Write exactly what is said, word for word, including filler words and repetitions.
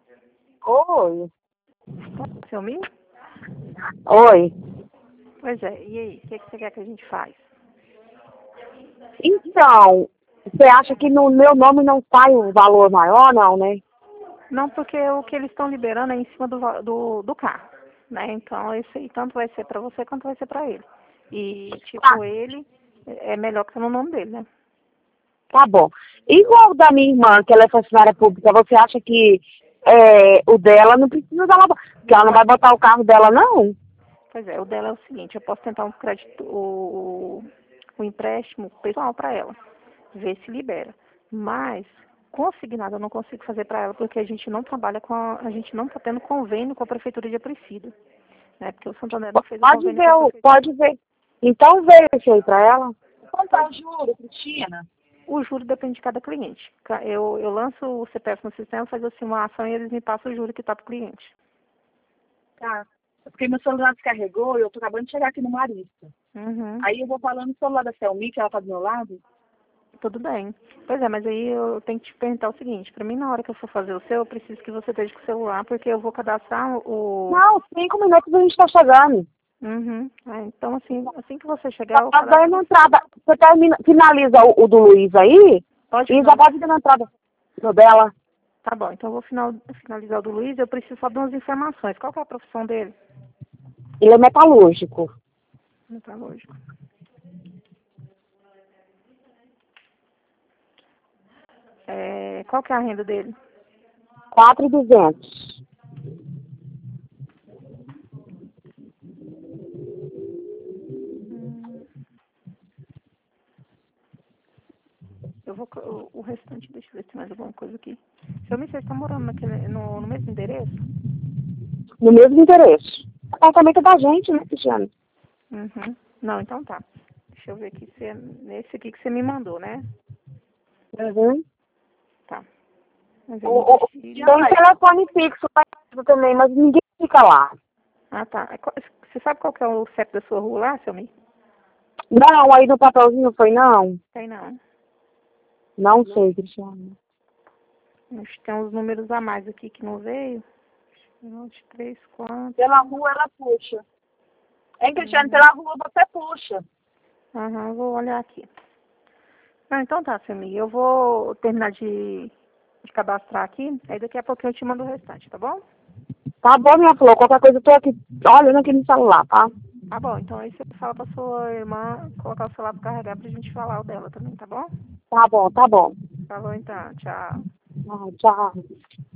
Oi. Seu mil? Oi. Pois é, e aí, o que, que você quer que a gente faz? Então, você acha que no meu nome não sai o valor maior, não, né? Não, porque o que eles estão liberando é em cima do, va- do, do carro, né? Então, esse aí tanto vai ser para você quanto vai ser para ele. E, Tá, tipo, ele é melhor que no nome dele, né? tá bom. Igual o da minha irmã, que ela é funcionária pública, você acha que é, o dela não precisa da lavagem? Porque ela não vai botar o carro dela, não? Pois é, o dela é o seguinte, eu posso tentar um crédito, o, o empréstimo pessoal para ela, ver se libera. Mas, consignado eu não consigo fazer para ela, porque a gente não trabalha com a, a gente não está tendo convênio com a Prefeitura de Aparecida, né? Porque o Santander não fez o Pode convênio com ver, a o- Prefeitura. pode ver. Então vê esse aí pra ela. Quanto é o juro, Cristina? O juro depende de cada cliente. Ca- Eu, eu lanço o C P F no sistema, faço a simulação e eles me passam o juro que está para o cliente. Tá. Porque meu celular descarregou e eu tô acabando de chegar aqui no Marista. Uhum. Aí eu vou falando no celular da Selmi, que ela tá do meu lado. Tudo bem. Pois é, mas aí eu tenho que te perguntar o seguinte, para mim na hora que eu for fazer o seu, eu preciso que você esteja com o celular, porque eu vou cadastrar o... Não, cinco minutos a gente tá chegando. Uhum. Ah, então assim, assim que você chegar, eu Tá cadastro dando você. entrada. Você termina, finaliza o, o do Luiz aí Pode e já finalizar. pode dar entrada no dela. Tá bom, então eu vou final, finalizar o do Luiz, eu preciso só de umas informações. Qual que é a profissão dele? Ele é metalúrgico. Metalúrgico. É, qual que é a renda dele? quatro mil e duzentos. Hum, eu vou, co- o, o restante, deixa eu ver se tem mais alguma coisa aqui. Seu Mister, você está morando naquele, no, no mesmo endereço? No mesmo interesse. O apartamento é da gente, né, Cristiano? Uhum. Não, então tá. Deixa eu ver aqui se é nesse aqui que você me mandou, né? Uhum. Tá. Mas ele O, o, Emílio. tem telefone fixo lá também, mas ninguém fica lá. Ah, tá. É qual- Você sabe qual que é o C E P da sua rua lá, seu Mi? Não, aí no papelzinho foi não. Tem não. Não sei, Cristiano. Acho que tem uns números a mais aqui que não veio. Um, dois, três, quatro. Pela rua ela puxa. Hein, Cristiano? Uhum. Pela rua você puxa. Aham, vou olhar aqui. Ah, então tá, seu Mi. Eu vou terminar de, de cadastrar aqui. Aí daqui a pouco eu te mando o restante, tá bom? Tá bom, minha flor. Qualquer coisa eu tô aqui olhando aqui no celular, tá? Tá bom, então aí você fala pra sua irmã colocar o celular pra carregar pra gente falar o dela também, tá bom? Tá bom, tá bom. Falou então, tchau. Ah, tchau.